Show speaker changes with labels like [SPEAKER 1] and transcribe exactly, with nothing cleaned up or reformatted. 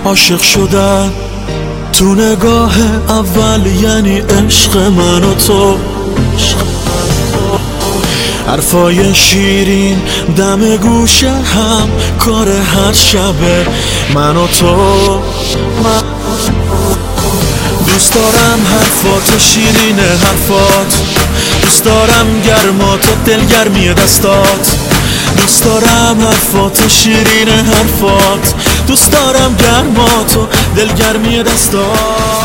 [SPEAKER 1] عاشق شدن تو نگاه اول یعنی عشق من و تو. حرفای شیرین دم گوشه هم کار هر شبه من و تو. من دوست دارم حرفات شیرین حرفات، دوست دارم گرمات و دلگرمی دستات، دوست دارم حرفات شیرین حرفات، دوست دارم گرمات و دلگرمی دستات.